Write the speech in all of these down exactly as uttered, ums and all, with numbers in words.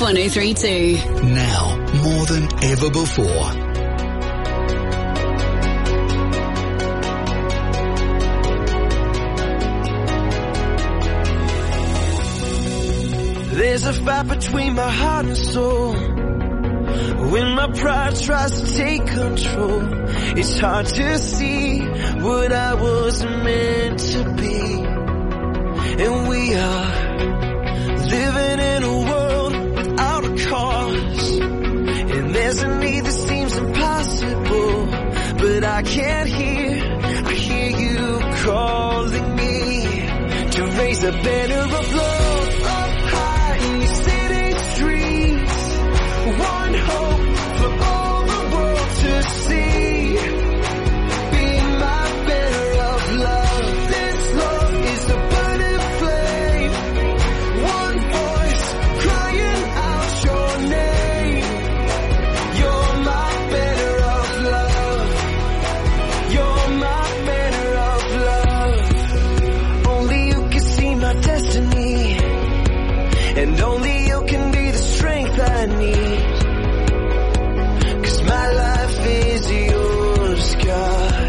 one oh three two. Now, more than ever before. There's a fight between my heart and soul. When my pride tries to take control, it's hard to see what I was meant to be. And we are living in a world without a cause, and there's a need that seems impossible, but I can't hear, I hear you calling me to raise a banner of love up high in these city streets. One hope for all the world to see. Be my banner of love. This love is a burning flame. One voice crying out your name. You're my banner of love. You're my banner of love. Only you can see my destiny, and only you can be the strength I need. My life is yours, God.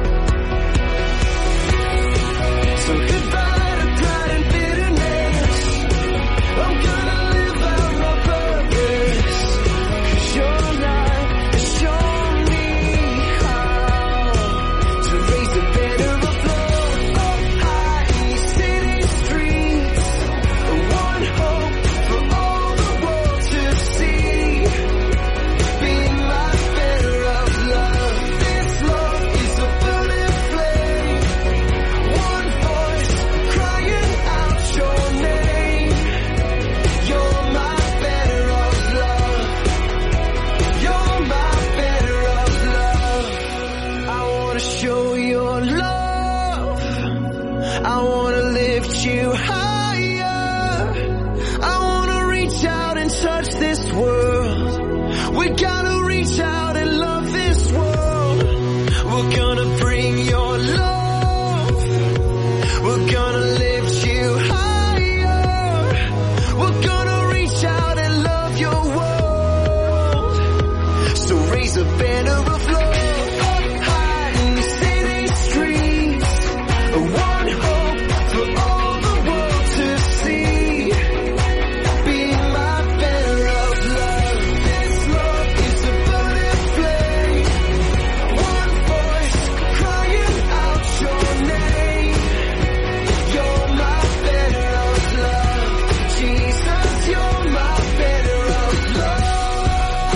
So goodbye to pride and bitterness. I'm gonna live out my purpose, 'cause your light has shown me how to raise a banner of love up high in these city streets. One hope for all the world to see. Being my banner of love. This love is a burning flame. One voice crying out your name. You're my banner of love. You're my banner of love. I wanna show your love. I wanna lift you higher. I wanna reach out and touch this world. We gotta reach out and love this world. We're gonna bring your love. We're gonna lift you higher. We're gonna reach out and love your world. So raise a banner of love up high in the city streets. One hope for all the world to see. Be my banner of love. This love is a burning flame. One voice crying out your name. You're my banner of love. Jesus, you're my banner of love.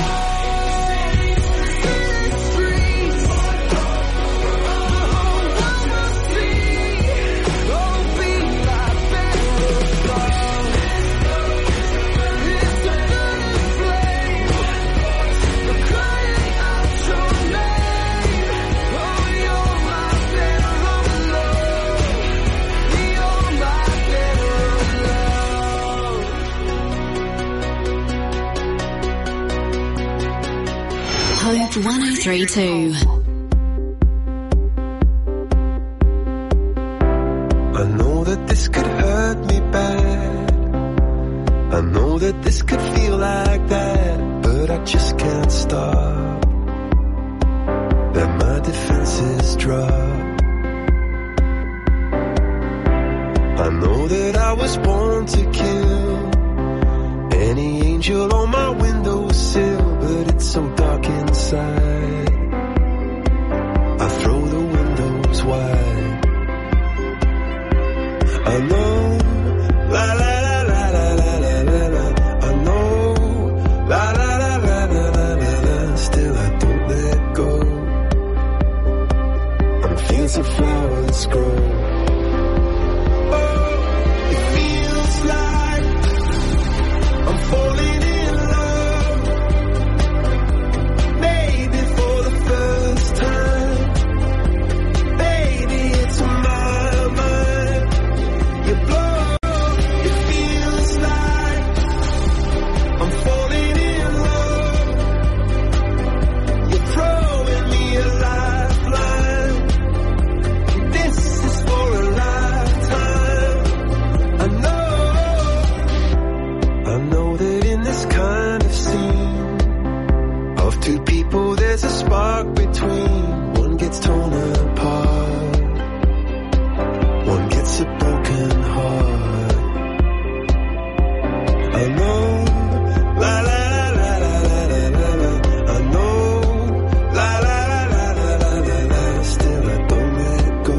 These streets, oh, I must be, oh, be my banner of love. It's a burning flame. You're crying out your name. Oh, you're my banner of love. You're my banner of love. Hope one oh three two. I know that this could hurt me bad. I know that this could feel like that, but I just can't stop. Let my defenses drop. I know that I was born to kill any angel on my windowsill, but it's so dark inside. I throw the windows wide. I know, la la la la la la la la la. I know, la la la la la la la la. Still I don't let go. On fields of flowers grow. Oh, it feels like I'm falling in love. people, there's a spark between. One gets torn apart, one gets a broken heart. I know, la la la la la la la la. I know, la la la la la la la. Still I don't let go,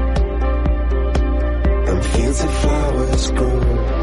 and fields of flowers grow.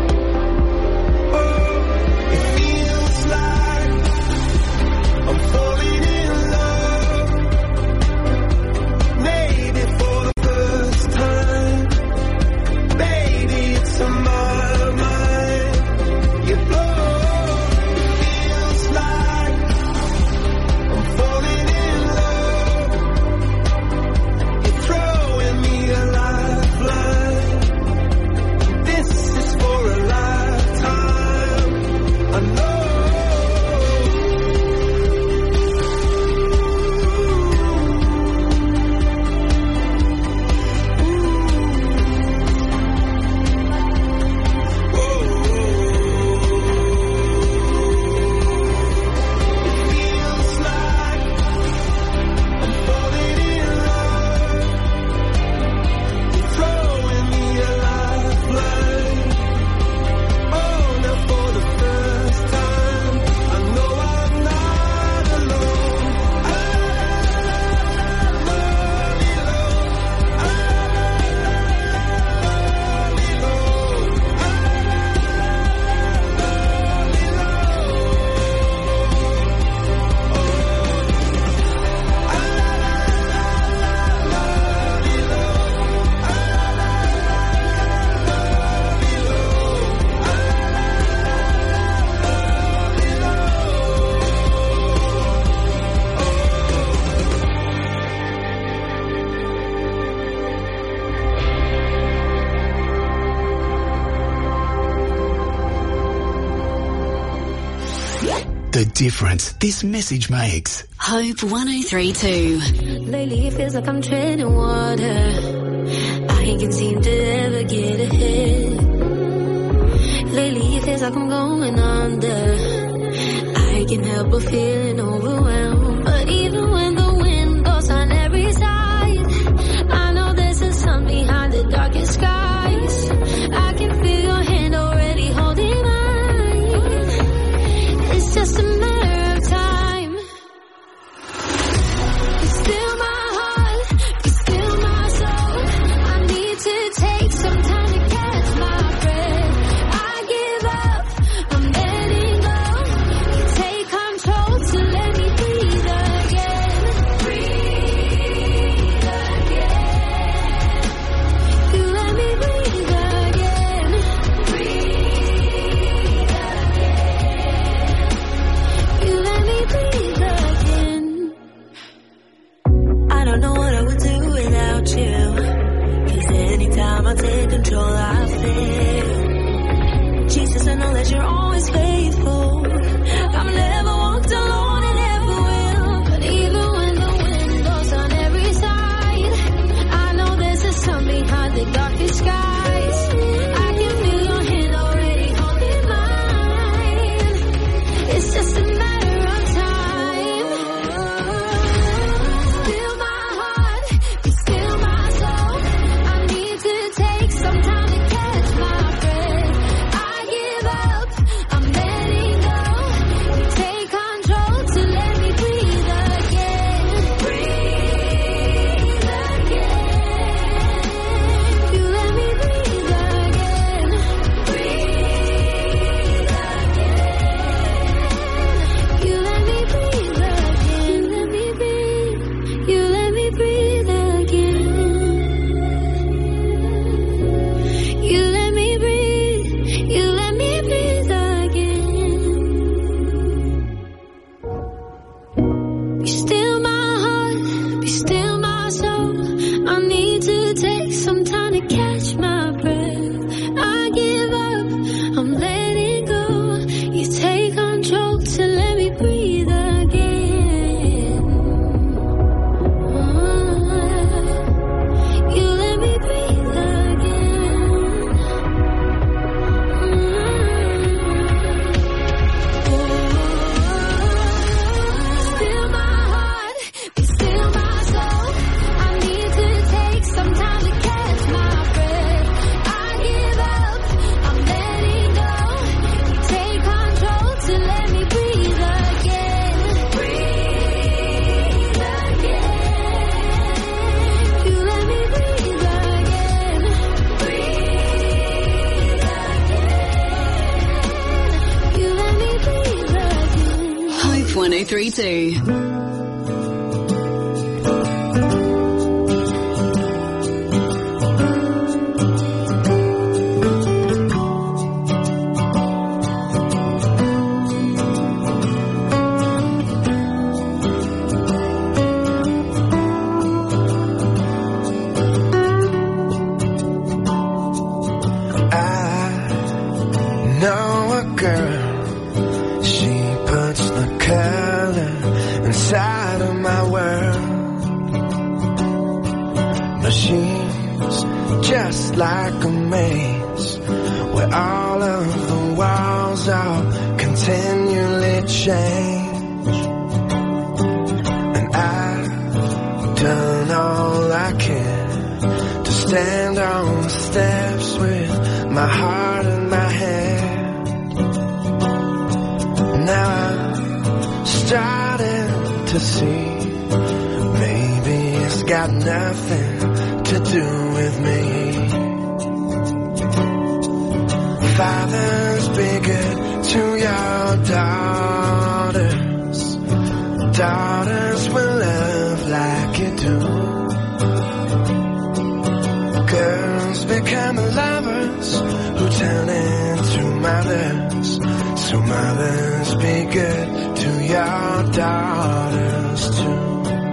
The difference this message makes. Hope one oh three two. Lately it feels like I'm treading water. I can't seem to ever get ahead. Lately it feels like I'm going under. I can't help but feeling overwhelmed. But even when the wind blows on every side, I know there's a sun behind the darkest skies. I can feel your hand already holding mine. It's just a matter of time. You're still my heart, you're still my soul. I need to take some time to catch my breath. I give up, I'm letting go. You take control to let me breathe again. Breathe again. You let me breathe again. Breathe again. You let me breathe again. I don't know what I would do without you. Cause anytime I take control, I fail. Jesus, I know that you're always faithful. I've never walked alone and never will. But even when the wind blows on every side, I know there's a sun behind the darkest skies. I can feel your hand already holding mine. It's just a matter of time. Still my heart, you're still my soul. I need to take some time to catch my breath. I give up, I'm letting three two. Like a maze where all of the walls are continually change, and I've done all I can to stand on the steps with my heart in my hand. Now I'm starting to see maybe it's got nothing to do with me. Fathers, be good to your daughters. Daughters will love like you do. Girls become lovers who turn into mothers. So mothers, be good to your daughters too.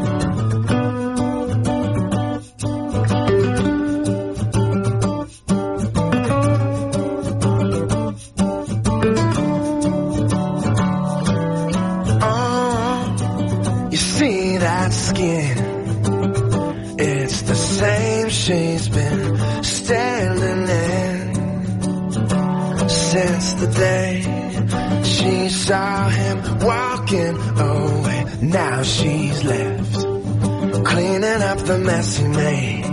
She's been standing in since the day she saw him walking away. Now she's left cleaning up the mess he made.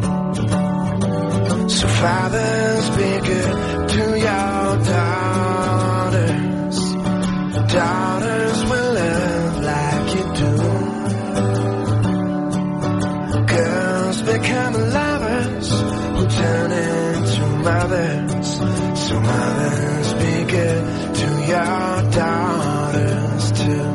So fathers, be good to your daughters. Daughters will love like you do. Girls become lovers who turn into mothers. So mothers, be good to your daughters too.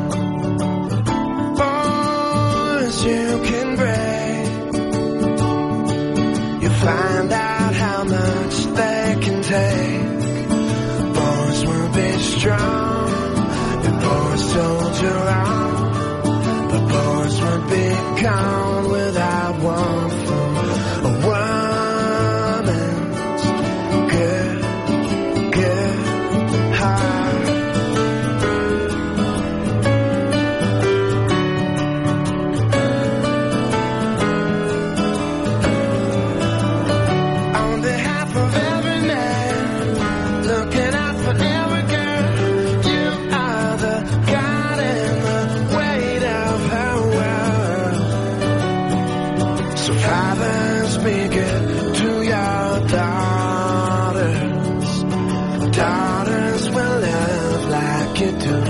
Boys, you can break. You find out how much they can take. Boys will be strong if boys told you wrong. But boys would be gone without one from a woman's good, good heart. On behalf of every man, looking out for every girl, you are the God in the weight of her world. So fathers, be good to your daughters. Daughters will love like you do.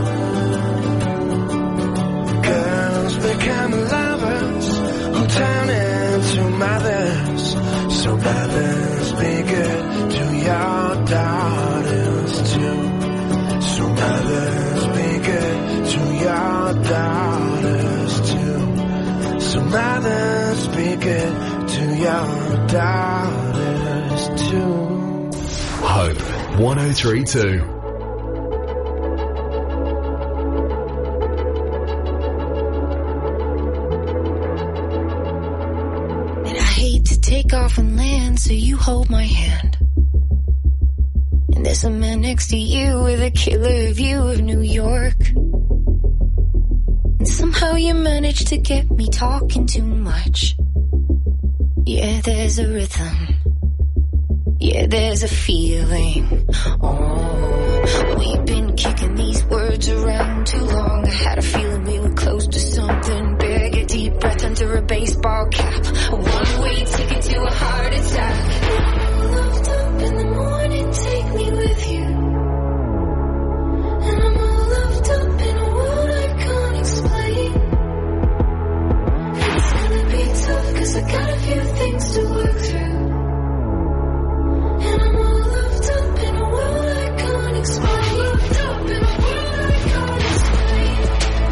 Girls become lovers who turn into mothers. So mothers, be good to your daughters too. So mothers, be good to your daughters too. So mothers, be good to your daughters too. Hope one oh three point two. And I hate to take off and land, so you hold my hand. And there's a man next to you with a killer view of New York. And somehow you managed to get me talking too much. Yeah, there's a rhythm. Yeah, there's a feeling. Oh, we've been kicking these words around too long. I had a feeling we were close to something big. A deep breath under a baseball cap. A one-way ticket to a heart attack. I'm locked up in the morning, take me with you. And I'm all locked up in a world I can't explain. And it's gonna be tough, cause I got a few things to work through. And I'm all locked up in a world I can't explain. Locked up in a world I can't explain.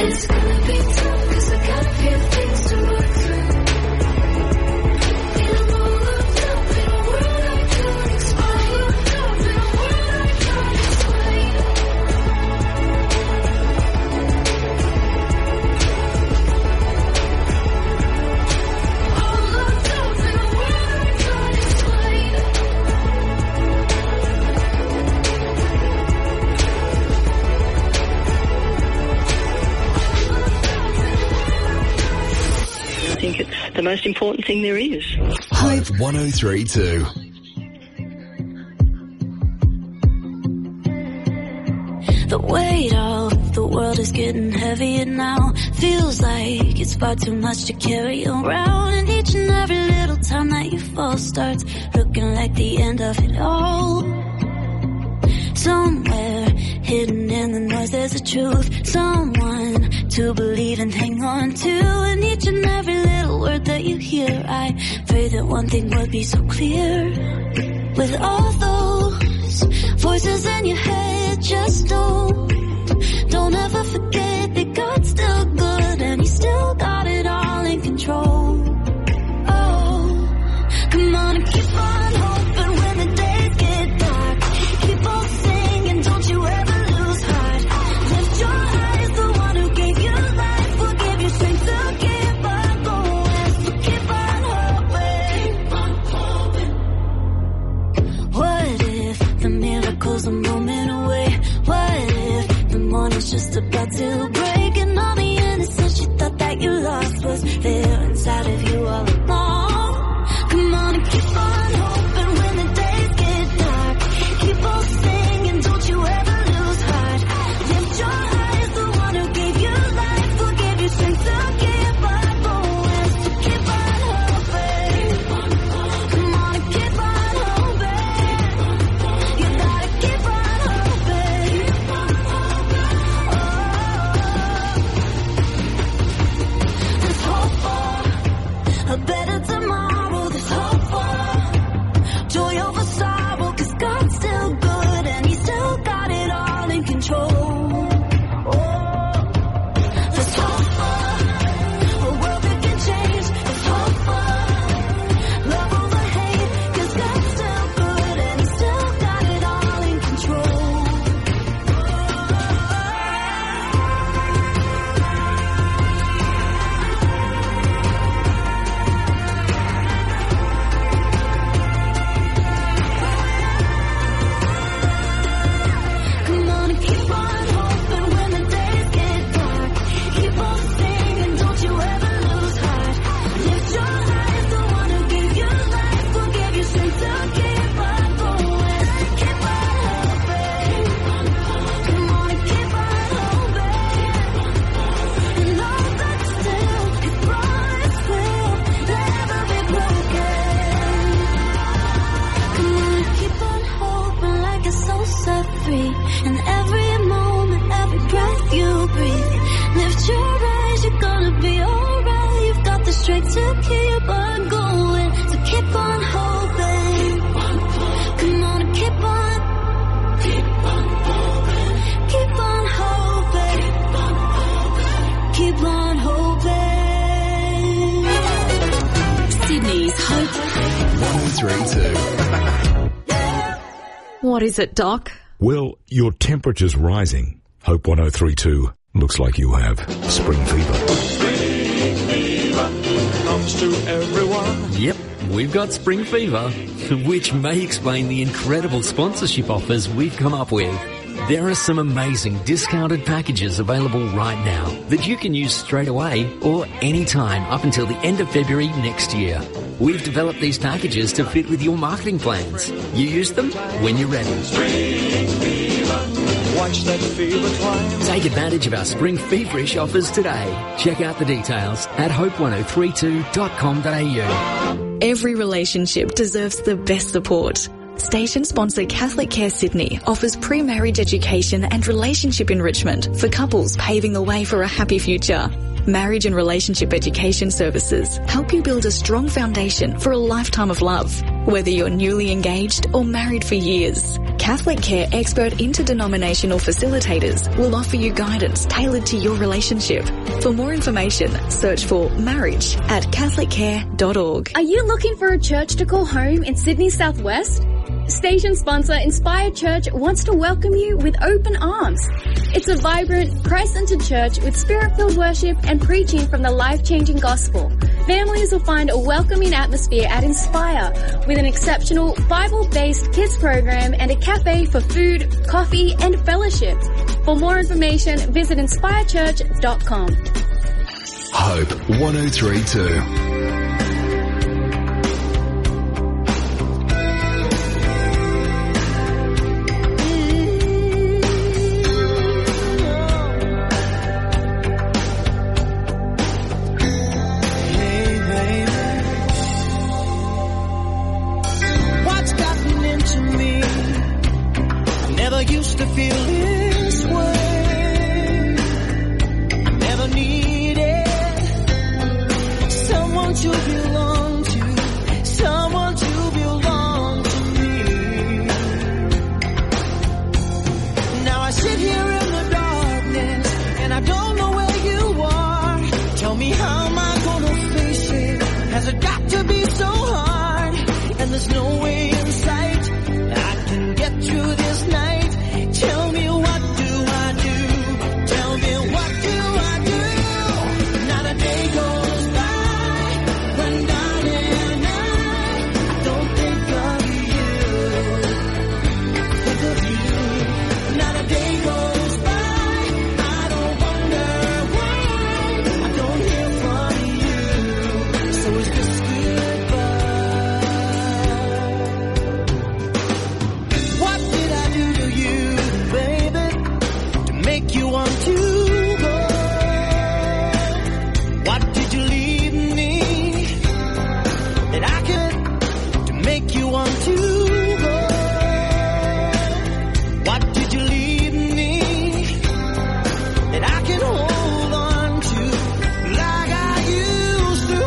It's gonna be tough, cause I got a few things to work through. And I'm all locked up in a world I can't explain. Locked up in a world I can't explain. All locked up in a world I can't explain. I think it's the most important thing there is. Hope one oh three two. The weight of the world is getting heavier now. Feels like it's far too much to carry around. And each and every little time that you fall starts looking like the end of it all. Somewhere hidden in the noise there's a truth. Someone to believe and hang on to. And each and every little word that you hear, I pray that one thing would be so clear. With all those voices in your head, just don't, don't ever forget that God's still good and He's still got it all in control. Oh, come on and keep on hoping when the days get dark. Keep on singing, don't you ever lose heart. Lift your eyes, the one who gave you life will give you strength to keep on going. So keep on hoping. Keep on hoping. What if the miracle's a moment away? What if the morning's just about to break and all the innocence you thought that you lost was there inside of you all along? Come on and keep on hoping when the days get dark. Keep on singing, don't you ever lose heart. Lift your eyes, the one who gave you life will give you strength to keep on going. So keep on hoping. Come on and keep on hoping. You gotta keep on hoping. Oh, there's hope for a better tomorrow. There's hope for joy over sorrow, cause God's still good and He's still got it all in control. Oh, there's hope for a world that can change. There's hope for love over hate, cause God's still good and He's still got it all in control. Come on and keep on hoping when the days get dark. Keep on singing, don't you ever lose heart. Lift your eyes, the one who gave you life will give you strength to keep on going. Keep on hoping. Come on and keep on hoping. And know that still His promise will never be broken. Come on and keep on hoping like a soul set free. And every moment, every breath you breathe, lift your eyes, you're gonna be alright. You've got the strength to keep on going. So keep on hoping. Come on and keep on. Keep on hoping. Keep on hoping. Keep on hoping. Sydney's Hope. one oh three two. What is it, Doc? Well, your temperature's rising. Hope one oh three two looks like you have spring fever. Comes to everyone. Yep, we've got spring fever, which may explain the incredible sponsorship offers we've come up with. There are some amazing discounted packages available right now that you can use straight away or anytime up until the end of February next year. We've developed these packages to fit with your marketing plans. You use them when you're ready. Watch that fever climb. Take advantage of our spring feverish offers today. Check out the details at hope one oh three two dot com dot a u. Every relationship deserves the best support. Station sponsor Catholic Care Sydney offers pre-marriage education and relationship enrichment for couples paving the way for a happy future. Marriage and relationship education services help you build a strong foundation for a lifetime of love, whether you're newly engaged or married for years. Catholic Care expert interdenominational facilitators will offer you guidance tailored to your relationship. For more information, search for Marriage at catholic care dot org. Are you looking for a church to call home in Sydney Southwest? Station sponsor Inspire Church wants to welcome you with open arms. It's a vibrant, Christ-centered church with spirit-filled worship and preaching from the life-changing gospel. Families will find a welcoming atmosphere at Inspire with an exceptional Bible-based kids program and a cafe for food, coffee and fellowship. For more information, visit inspire church dot com. Hope one oh three point two. Used to feel this way. I never needed someone to belong to, someone to belong to me. Now I sit here in the darkness and I don't know where you are. Tell me, how am I gonna face it? Has it got to be so hard? And there's no way in sight I can get through this night. Tell me, what do I do? Tell me, what do I do? Not a day goes by when, darling, I, I don't think of you. Think of you. Not a day goes by, I don't wonder why I don't hear from you. So it's just goodbye. What did I do to you? Make you want to go? What did you leave me that I could to make you want to go? What did you leave me that I can hold on to like I used to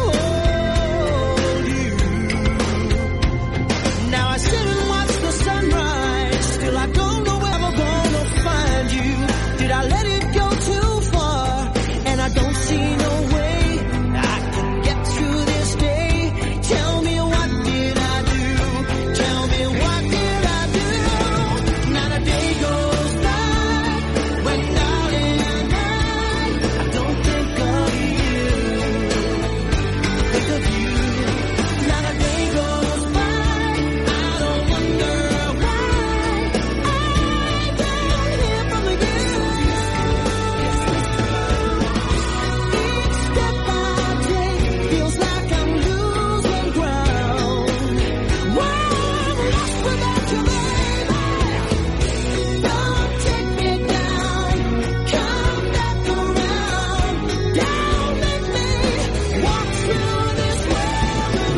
hold you? Now I sit and watch the sunrise, still I don't know where I'm gonna find you. Did I let it go too far? And I don't see no way I can get through this day. Tell me, what did I do? Tell me, what did I do? Not a day goes by when, darling, I, I don't think of you. Think of you. Not a day goes by, I don't wonder why I don't hear from you. Feels like I'm losing ground. Whoa, I'm lost without you, baby. Don't take me down. Come back around. Don't make me walk through this world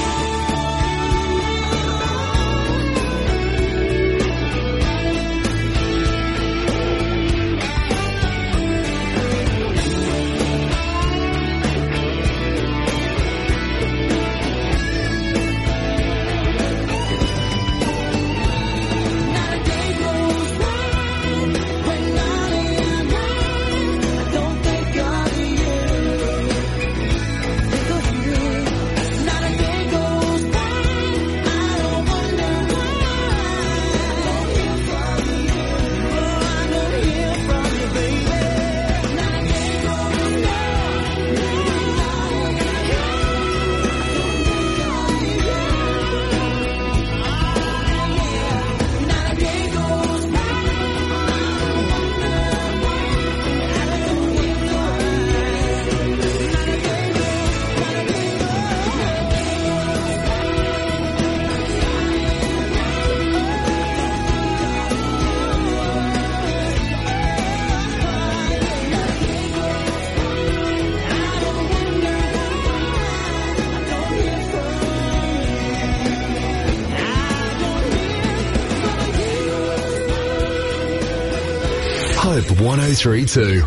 Hope one oh three point two.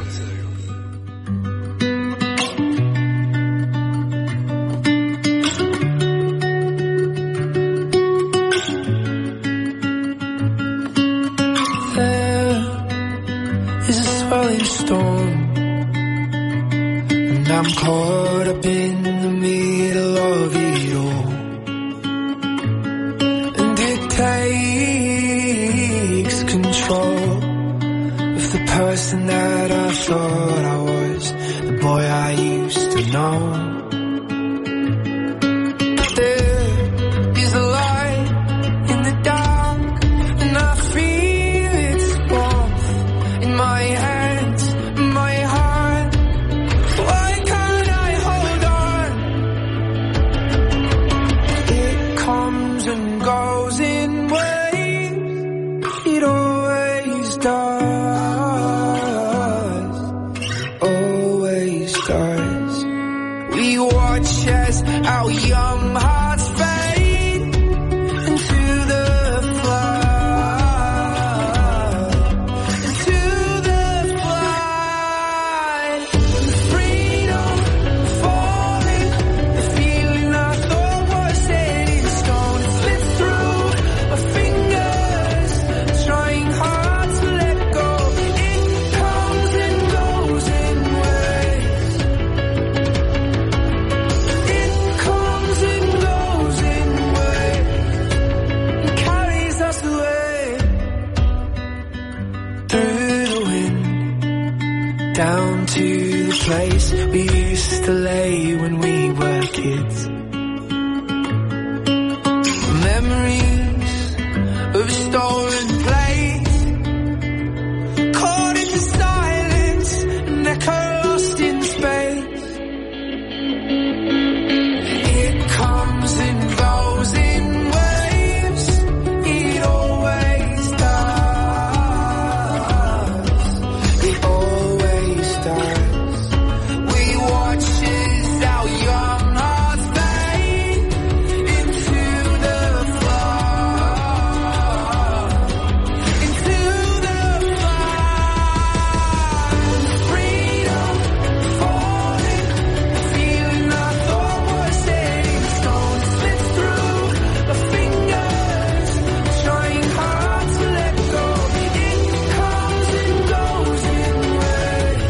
I'm caught up in the middle of it all, and it takes control of the person that I thought I was, the boy I used to know. But there is a light in the dark, and I feel its warmth in my hands, my heart. Why can't I hold on? It comes and goes in waves, it always does, always does. We watch as our young hearts fade into the flood, into the flood. Freedom falling, the feeling I thought was set in stone slips through my fingers, trying hard to let go. It comes and goes in waves. It comes and goes in waves, and carries us away through the wind, down to the place we used to lay when we were kids. Memories of a stolen place, caught in the silence, an echo lost in space. It comes and goes in waves, it always does, it always does. We watch as our young hearts fade into the flood, into the flood. Freedom falling, the feeling I thought was set in stone slips through my fingers, trying hard to let go. It comes and goes in waves.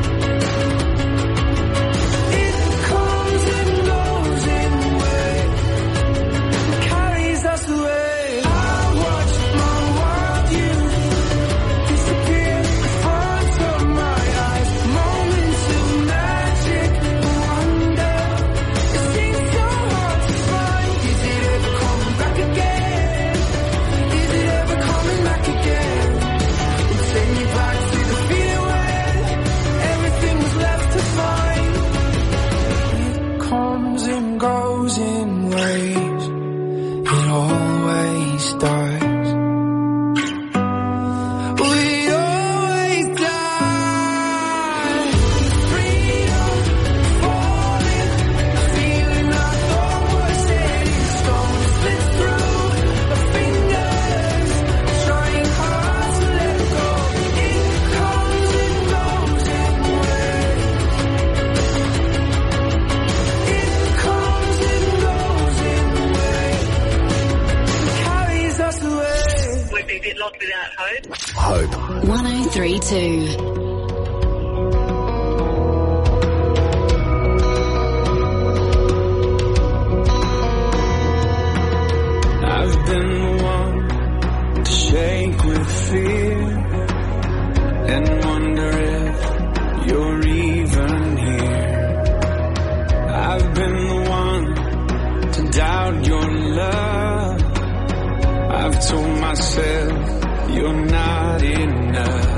It comes and goes in waves, and carries us away. I watch my world youth disappear in front of my eyes. Moments of magic and wonder. It seems so hard to find. Is it ever coming back again? Is it ever coming back again? It sent me back to the feeling when everything was left to find. It comes and goes in waves, it always does. It always does. Freedom falling, the feeling I thought was set in stone slips through my fingers, trying hard to let go. It comes and goes in waves. It comes and goes in waves, and carries us away. We'd be a bit lost without hope. Hope. one oh three two. I've been the one to shake with fear and wonder if you're even here. I've been the one to doubt your love. I've told myself you're not enough.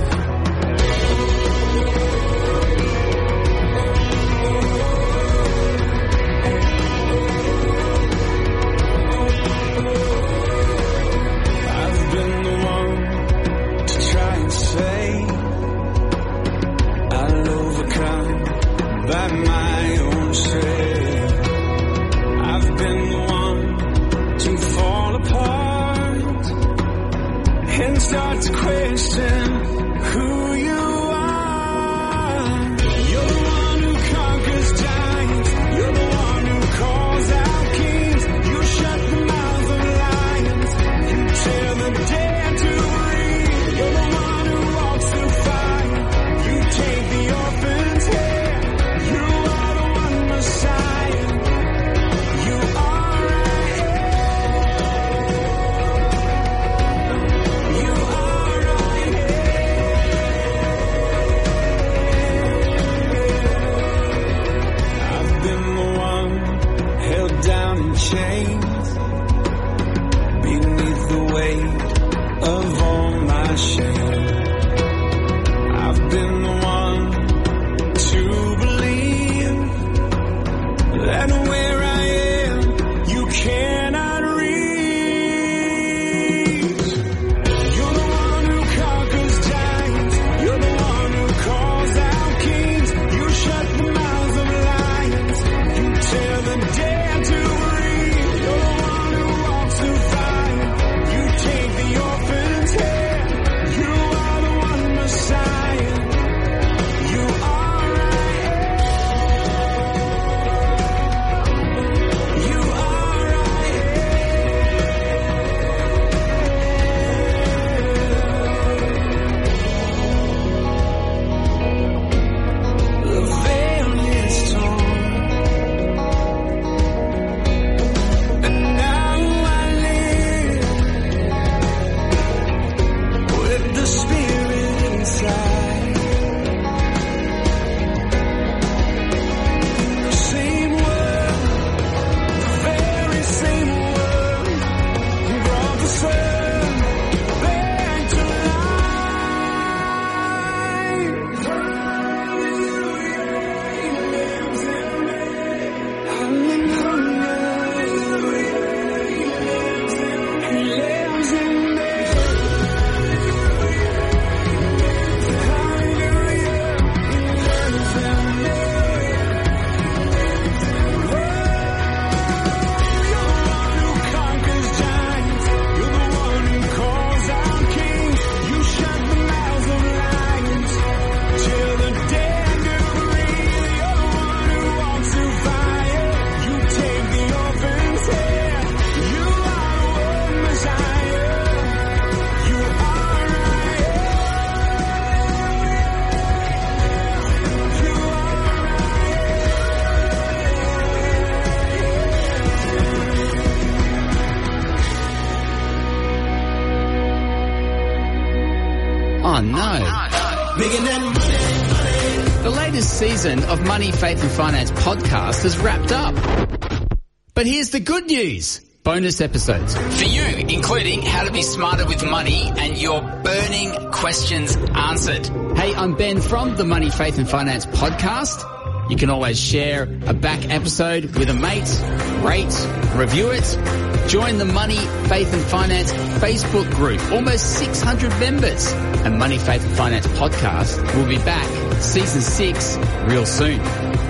I've been the one to try and say I'll overcome by my own strength. I've been the one to fall apart and start to question who you are. You're the one who conquers giants. You're the one who calls out kings. You shut the mouth of lions. You tell the dead to breathe. You're the one who walks through fire. You take the orphan's hair. You chains, beneath the weight of all my shame. I've been the one to believe that where I am, you cannot reach. You're the one who conquers giants. You're the one who calls out kings. You shut the mouths of lions. You tell the dead to breathe. You're the one who walks through fire. You take the orphan's hand. You are the one Messiah. You are I am. You are I am. The veil is torn, and now I live with the Spirit inside. The same word, the very same word, brought the sun back to life. He lives in me. Oh no. The latest season of Money, Faith and Finance podcast has wrapped up. But here's the good news. Bonus episodes for you, including how to be smarter with money and your burning questions answered. Hey, I'm Ben from the Money, Faith and Finance podcast. You can always share a back episode with a mate, rate, review it. Join the Money, Faith and Finance Facebook group. Almost six hundred members. And Money, Faith and Finance podcast will be back season six real soon.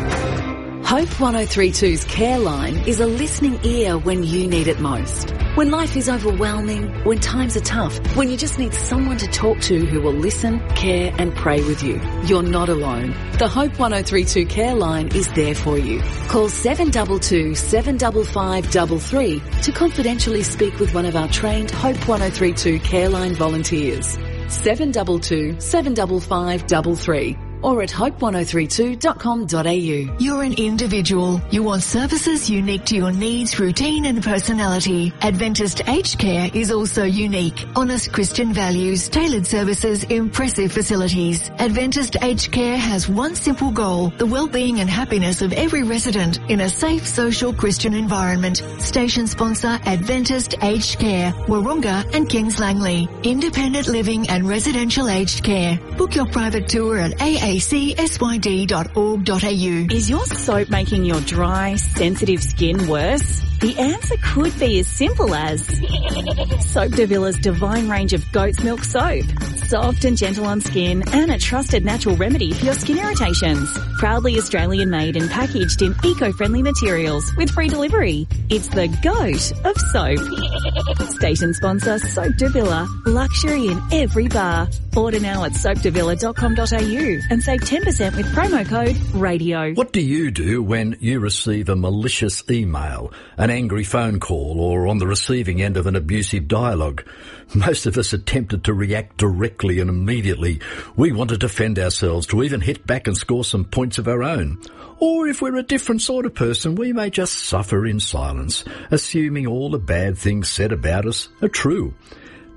Hope one oh three point two's Care Line is a listening ear when you need it most. When life is overwhelming, when times are tough, when you just need someone to talk to who will listen, care and pray with you. You're not alone. The Hope one oh three point two Care Line is there for you. Call seven two two, seven five five three three to confidentially speak with one of our trained Hope one oh three point two Care Line volunteers. seven two two, seven five five three three. Or at hope one oh three two dot com dot a u. You're an individual. You want services unique to your needs, routine and personality. Adventist Aged Care is also unique. Honest Christian values, tailored services, impressive facilities. Adventist Aged Care has one simple goal, the well-being and happiness of every resident in a safe, social Christian environment. Station sponsor Adventist Aged Care, Wahroonga and Kings Langley. Independent living and residential aged care. Book your private tour at A A C S Y D dot org dot a u. Is your soap making your dry, sensitive skin worse? The answer could be as simple as Soap Devilla's divine range of goat's milk soap. Soft and gentle on skin and a trusted natural remedy for your skin irritations. Proudly Australian made and packaged in eco-friendly materials with free delivery. It's the GOAT of soap. Station sponsor Soap Devilla. Luxury in every bar. Order now at soap devilla dot com dot a u and save ten percent with promo code RADIO. What do you do when you receive a malicious email, an angry phone call, or on the receiving end of an abusive dialogue? Most of us are tempted to react directly and immediately. We want to defend ourselves, to even hit back and score some points of our own. Or if we're a different sort of person, we may just suffer in silence, assuming all the bad things said about us are true.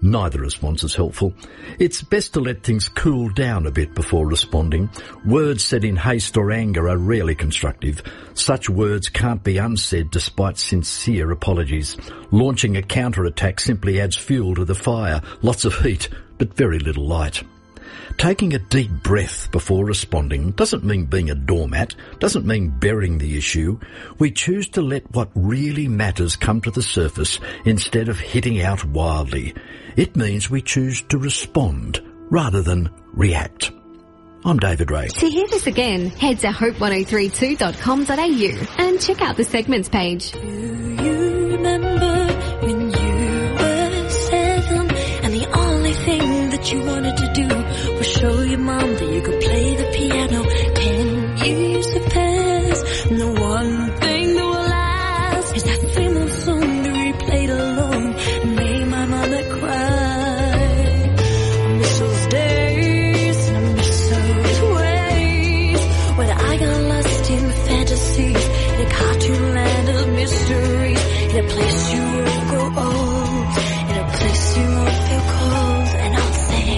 Neither response is helpful. It's best to let things cool down a bit before responding. Words said in haste or anger are rarely constructive. Such words can't be unsaid despite sincere apologies. Launching a counterattack simply adds fuel to the fire. Lots of heat, but very little light. Taking a deep breath before responding doesn't mean being a doormat, doesn't mean burying the issue. We choose to let what really matters come to the surface instead of hitting out wildly. It means we choose to respond rather than react. I'm David Ray. To hear this again, head to hope ten thirty-two dot com dot a u and check out the segments page. Do you remember when you were seven and the only thing that you wanted to do was show your mom that you could play the piano? Ten years have passed and the one thing that will last is that same old song that we played alone and made my mother cry. I miss those days and I miss those ways when I got lost in fantasies in a cartoon land of mysteries, in a place you won't grow old, in a place you won't feel cold, and I'll sing.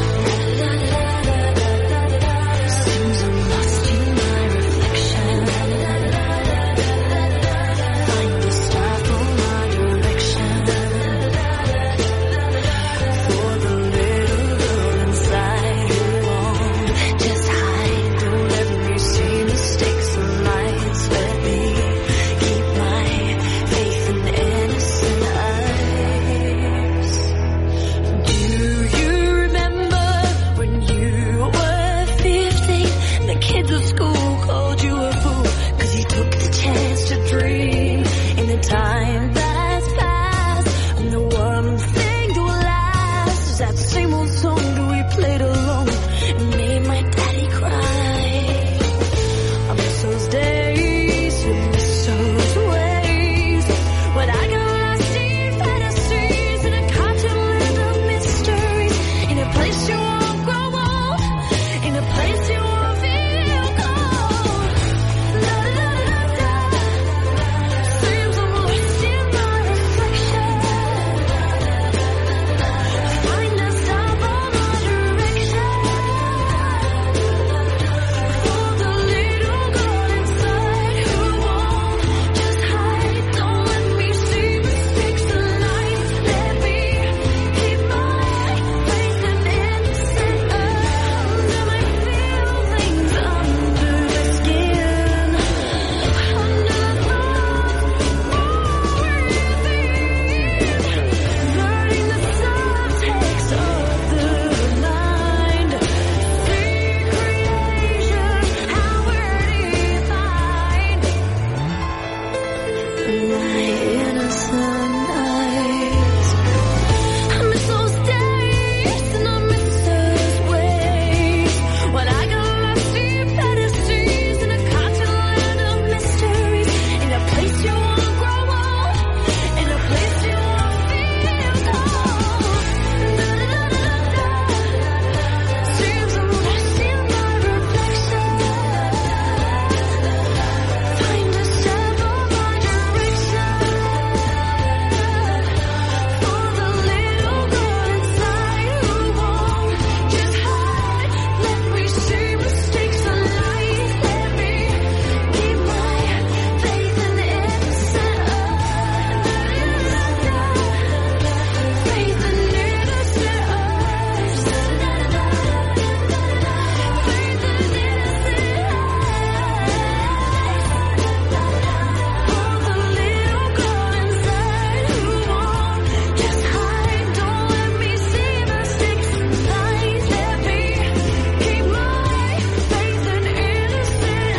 Seems I'm lost in my reflection. Find the star for my direction. For the little girl inside who won't just hide. Don't let me see mistakes and lights. Let me keep my faith in innocent eyes. Do you remember when you were fifteen? The kids at school called you a fool 'cause you took the chance to dream in the time that's passed. And the one thing that will last is that same old song that we played alone and made my daddy cry. I miss those days, I miss those ways when I got lost in fantasies in a cartoon land of mysteries, in a place you won't grow old, in a place you won't feel cold. La la la la. Seems I'm lost in my reflection. Find a star for my direction. For the little girl inside who won't just hide. Don't let me see mistakes in life. Let me keep my faith in innocent eyes. And I feel things under the skin, under the thoughts learning the subtext of the mind. See creation, how we're defined. My innocent eyes. I miss those days and I miss those ways when I got lost in fantasies in a cartoon land of mysteries, in a place you won't grow old, in a place you won't feel cold. La la la la la. Seems I'm lost in my reflection. Find a star for my direction. For the little girl inside who won't just hide. Let me see mistakes in life. Let me keep my faith in innocent eyes. Faith in innocent eyes. Faith in innocent eyes. For the little girl inside who won't just hide. Don't let me see mistakes in life. Let me keep my faith in innocent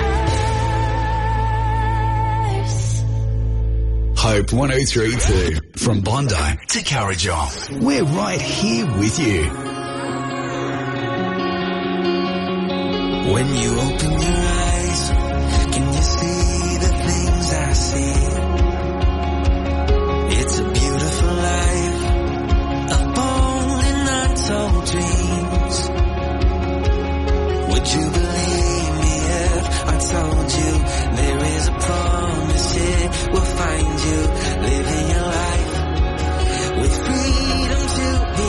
eyes. Hope one oh three point two. From Bondi to Currajong, we're right here with you. When you open your eyes, can you see the things I see? It's a beautiful life, a born and untold dreams. Would you believe me if I told you there is a promise here? We'll find you living your life with freedom to be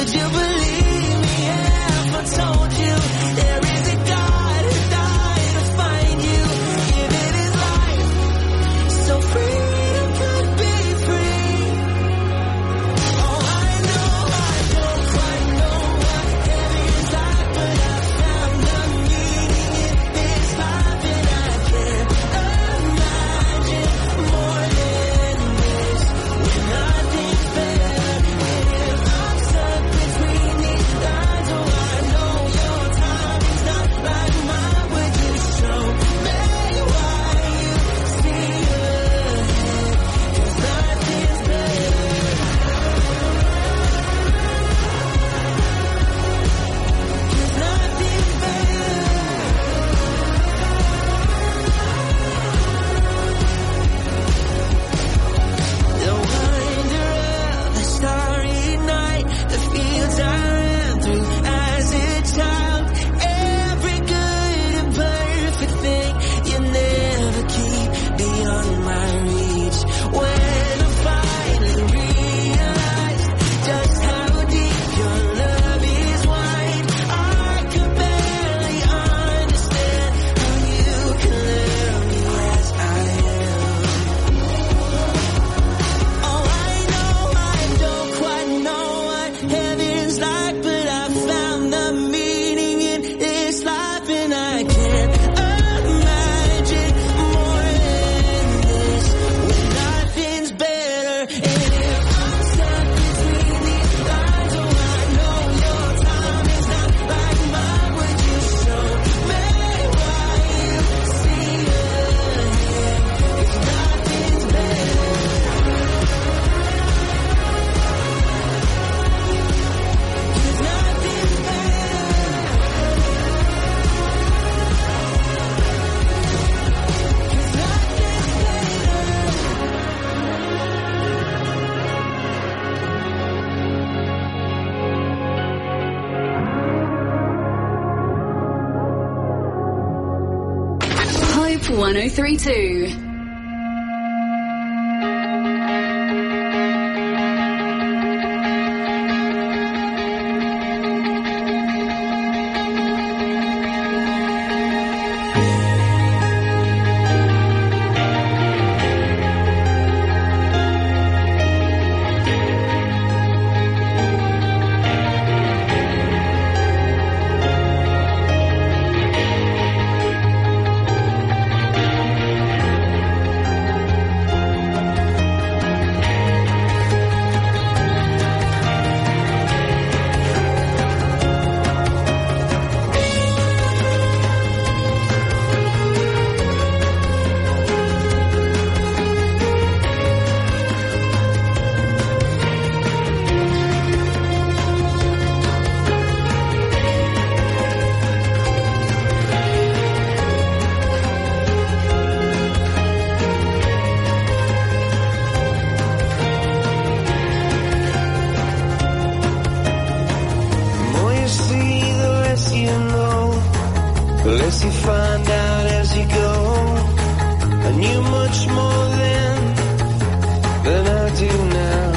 Would you believe me if I told you there is a God who died to find you, giving his life so freedom could be free? Oh, I know I don't quite know what heaven's like, but I found the meaning in this life, and I can't imagine more than this. When nothing's better, and if I'm stuck between these lines, oh, I know your timing's not like mine. Would you show me why you see ahead? 'Cause nothing's better. 'Cause nothing's better. The wonder of the starry night, the fields I ran through as a child. Every good and perfect thing you never keep beyond my reach. When I finally realized just how deep your love is wide, I could barely understand how you can love me as I am. Oh, I know I don't quite know what heaven's like, but I found the meaning in this life, and I can't imagine more than this. When nothing's better, and if I'm stuck between these lines, oh, I know your timing's not like mine. Would you show me why you see ahead? 'Cause nothing's better. 'Cause nothing's better. Hope one oh three two. The more you see, the less you know. The less you find out as you go. I knew much more then than I do now.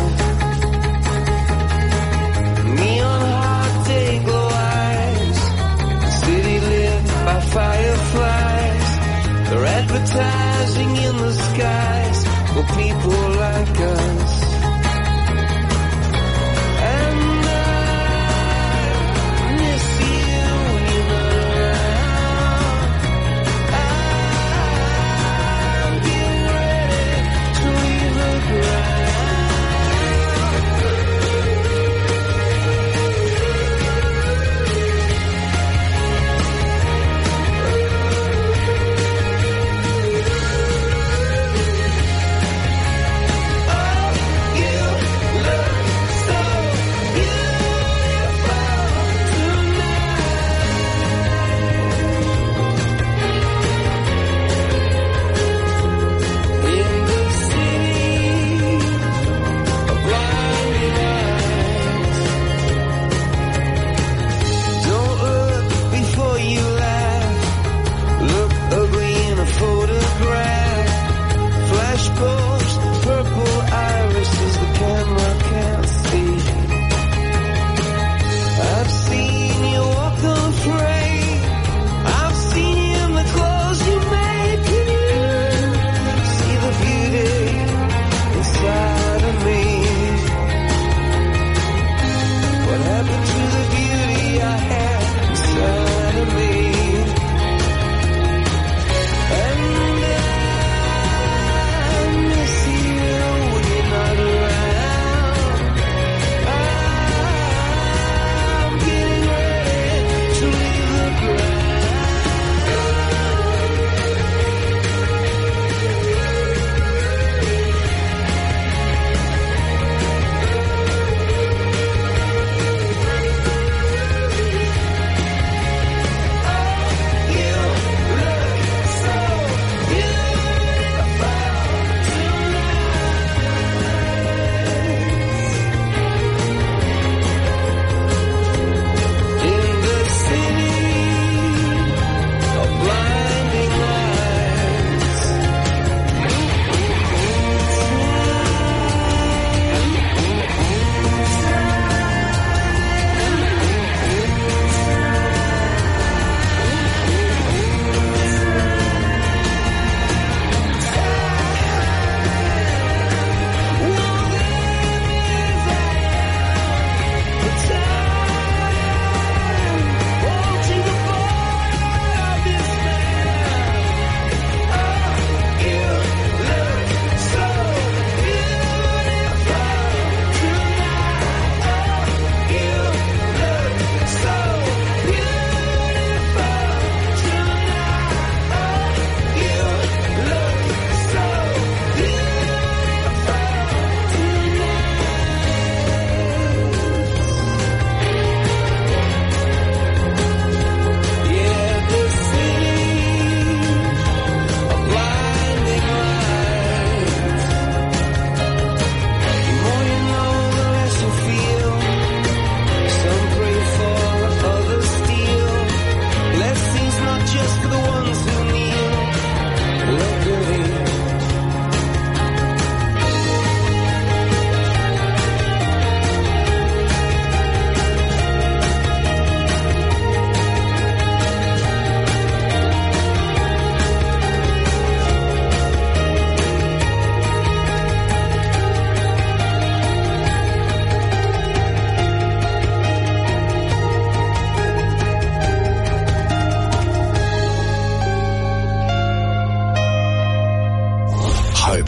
Neon heart, day glow eyes. The city lit by fireflies. They're advertising in the skies for people like us. And I miss you when you're not around. I'm getting ready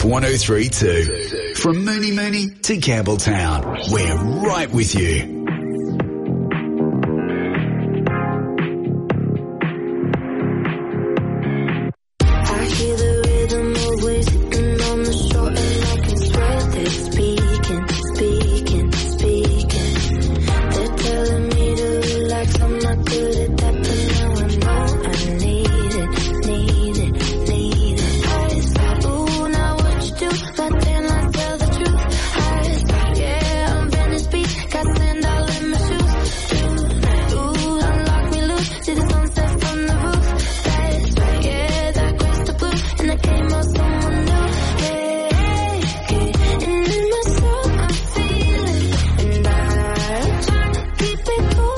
one oh three two. From Mooney Mooney to Campbelltown, we're right with you. I hear the rhythm of waves hitting on the shore, and I can swear they're speaking, speaking, speaking. They're telling me to relax, I'm not good at that, but now I know I need it, need it, need it. I said, ooh, now what you do, but then I tell the truth. I said, yeah, I'm Venice Beach, got sand all in my shoes. Ooh, unlock me loose, see the sunset from the roof. That's right, yeah, that graced the blue, and I came out someone new. Hey, hey, and in my soul I'm feeling, and I try to keep it cool.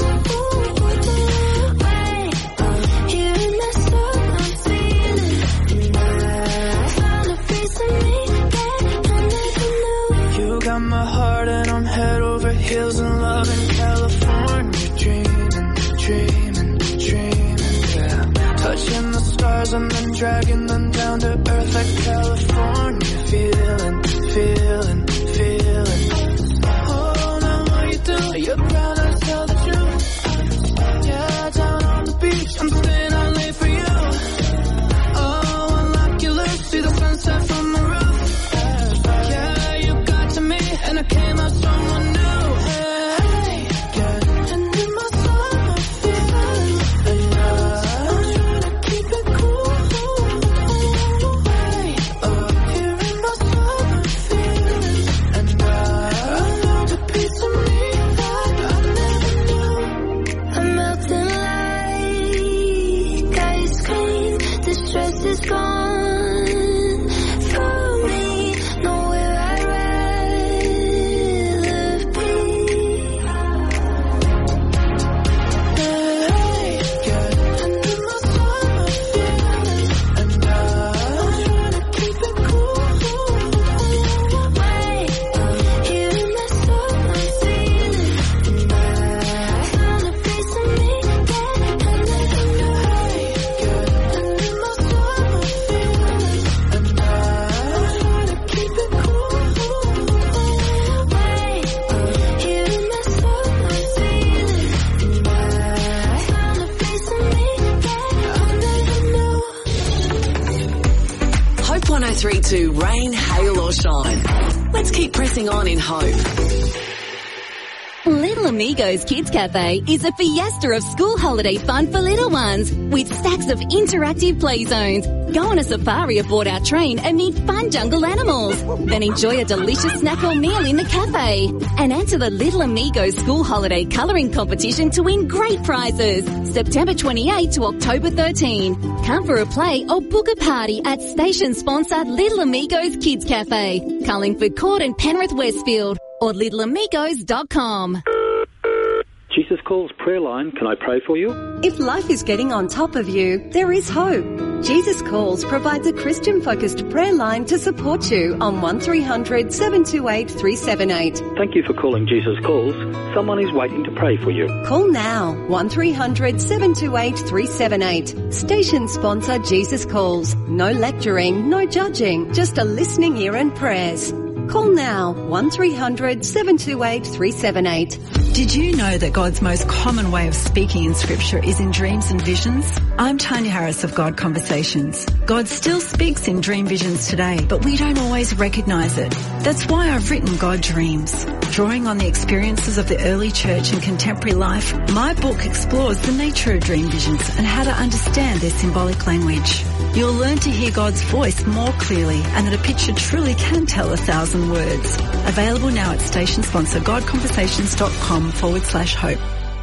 Way up here in my soul I'm feeling, and I found a piece of me that I never knew. You got my heart and I'm head over heels in love in California, dreaming, dreaming, dreaming, yeah. Touching the stars and then dragging them down to earth like California, feeling, feeling, feeling. Oh, now what you do, you're proud to tell the truth. Yeah, down on the beach, I'm staying out late for you. Oh, unlock your lips, see the sunset from the roof. Yeah, you got to me, and I came out someone new. Hey, yeah, and in my soul I'm feeling, and I'm trying to keep it cool. Way up here in my soul I'm feeling, and I found a piece of me that I never knew. I'm melting like ice cream. The stress is gone from me. Nowhere I'd rather be. Hey, yeah, and in my soul I'm feeling, and I'm trying to keep it cool. Way up here in my soul I'm feeling, and I found a piece of me that I never knew. And in my soul I'm feeling, and I'm trying to keep it cool. Way up here in my soul I'm feeling, and I found a piece of me that I never knew. Hope one oh three two, rain, hail or shine. Let's keep pressing on in hope. Little Amigos Kids Cafe is a fiesta of school holiday fun for little ones with stacks of interactive play zones. Go on a safari aboard our train and meet fun jungle animals. Then enjoy a delicious snack or meal in the cafe. And enter the Little Amigos School Holiday Colouring Competition to win great prizes. September twenty-eighth to October thirteenth. Come for a play or book a party at station sponsor Little Amigos Kids Cafe, Carlingford Court and Penrith Westfield, or little amigos dot com. Jesus Calls prayer line, can I pray for you? If life is getting on top of you, there is hope. Jesus Calls provides a Christian-focused prayer line to support you on one three hundred seven two eight three seven eight. Thank you for calling Jesus Calls. Someone is waiting to pray for you. Call now, one three hundred seven two eight three seven eight. Station sponsor Jesus Calls. No lecturing, no judging, just a listening ear and prayers. Call now, one three hundred seven two eight three seven eight. Did you know that God's most common way of speaking in Scripture is in dreams and visions? I'm Tanya Harris of God Conversations. God still speaks in dream visions today, but we don't always recognise it. That's why I've written God Dreams. Drawing on the experiences of the early church and contemporary life, my book explores the nature of dream visions and how to understand their symbolic language. You'll learn to hear God's voice more clearly and that a picture truly can tell a thousand words. Available now at station sponsor godconversations.com forward slash hope.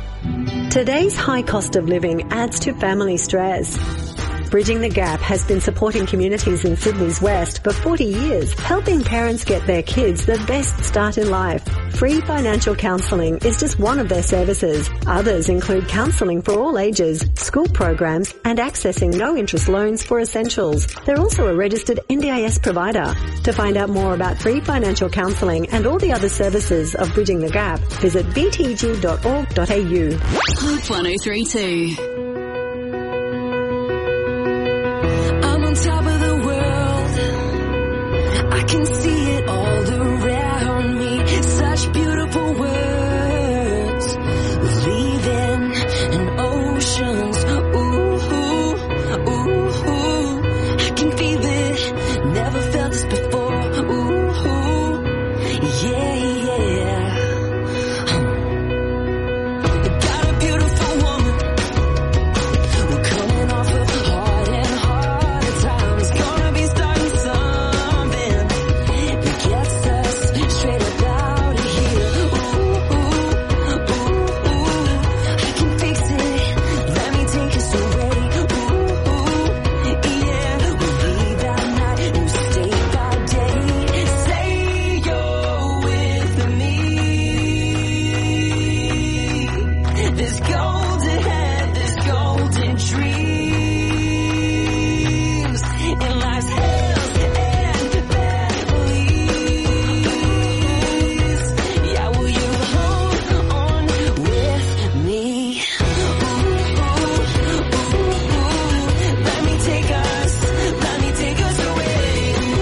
Today's high cost of living adds to family stress. Bridging the Gap has been supporting communities in Sydney's West for forty years, helping parents get their kids the best start in life. Free financial counselling is just one of their services. Others include counselling for all ages, school programs, and accessing no-interest loans for essentials. They're also a registered N D I S provider. To find out more about free financial counselling and all the other services of Bridging the Gap, visit b t g dot org dot a u. Hope one oh three two. I'm on top of the world. I can see it all around me. Such beautiful words, leaving in oceans. Ooh, ooh, I can feel it. Never felt this before. Ooh, yeah, yeah. Got a beautiful woman. We're coming off of hard and harder times. Gonna be starting something that gets us straight up out of here. Ooh, ooh, ooh, I can fix it. Let me take us away. Ooh, yeah. We'll leave that night, new state by day. Say you're with me. There's gold ahead, there's golden dreams. In life's hills and valleys. Yeah, will you hold on with me? Ooh, ooh, ooh. Let me take us, let me take us away.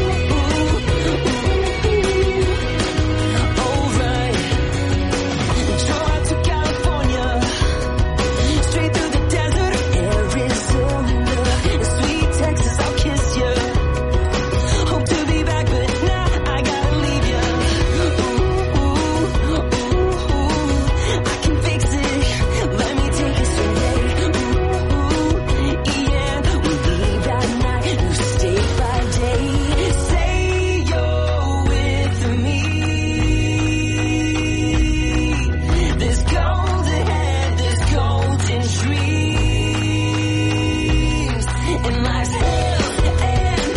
Alright. Drove out to California, straight through the desert of Arizona. In sweet Texas, I'll kiss you. Hope to be back, but now I gotta leave you. Ooh, ooh, ooh, I can fix it. Let me take us away. Ooh, yeah, we'll leave that night, new state by day. Say you're with me. There's gold ahead, there's golden dreams. In life's hills and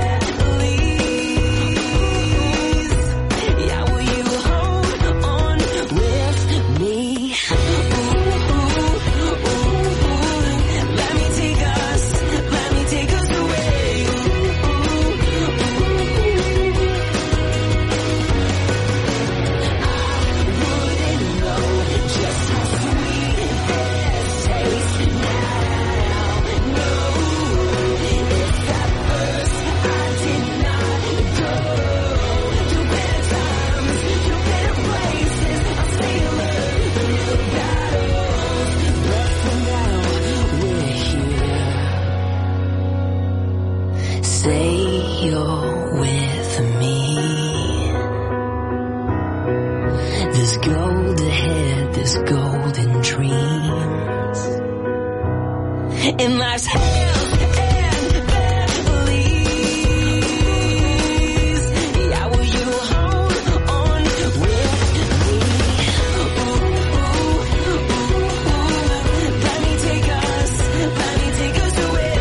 valleys. Yeah, will you hold on with me? Ooh, ooh, let me take us, let me take us away. Ooh, wouldn't know just how sweet this tastes now. No, if at first I did not go to better times, to better places, I'll stay alert for new battles. But for now, we're here. Say you're with me. There's gold ahead, there's golden dreams. In life's hills and valleys. Yeah, will you hold on with me? Ooh, let me take us, let me take us away.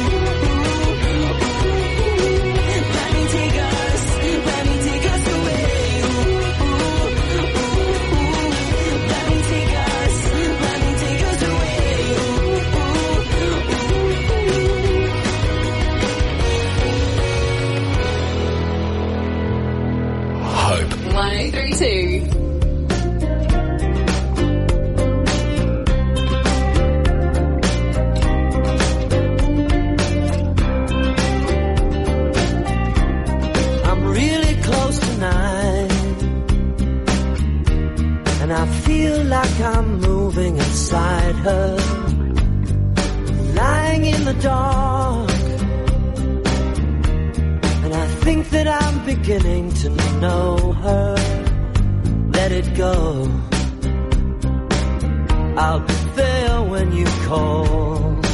Let me take us, let me take us away. Let me take us, let me take us away. Hope. one oh three two. I'm really close tonight, and I feel like I'm moving inside her, lying in the dark, and I think that I'm beginning to know her. Let it go, I'll be there when you call.